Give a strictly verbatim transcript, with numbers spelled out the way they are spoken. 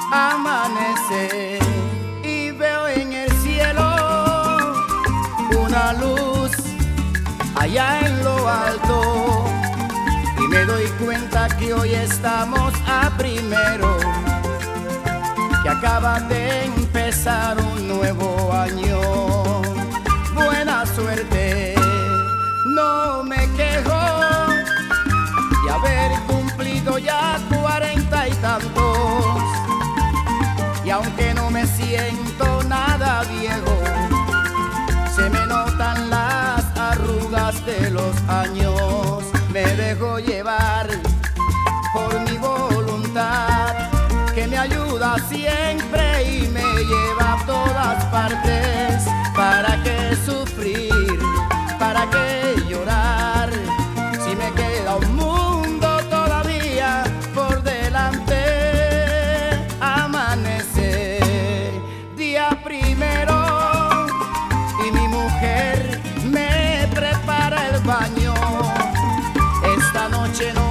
Amanece y veo en el cielo una luz allá en lo alto, y me doy cuenta que hoy estamos a primero, que acaba de empezar un nuevo año. Buena suerte, no me quejo de haber cumplido ya cuarenta y tantos, y aunque no me siento nada viejo, se me notan las arrugas de los años. Me dejo llevar por mi voluntad, que me ayuda siempre y me lleva a todas partes. ¿Para qué sufrir? ¿Para qué llorar? Si me queda un mundo todavía por delante. Amanece día primero y mi mujer me prepara el baño. Esta noche no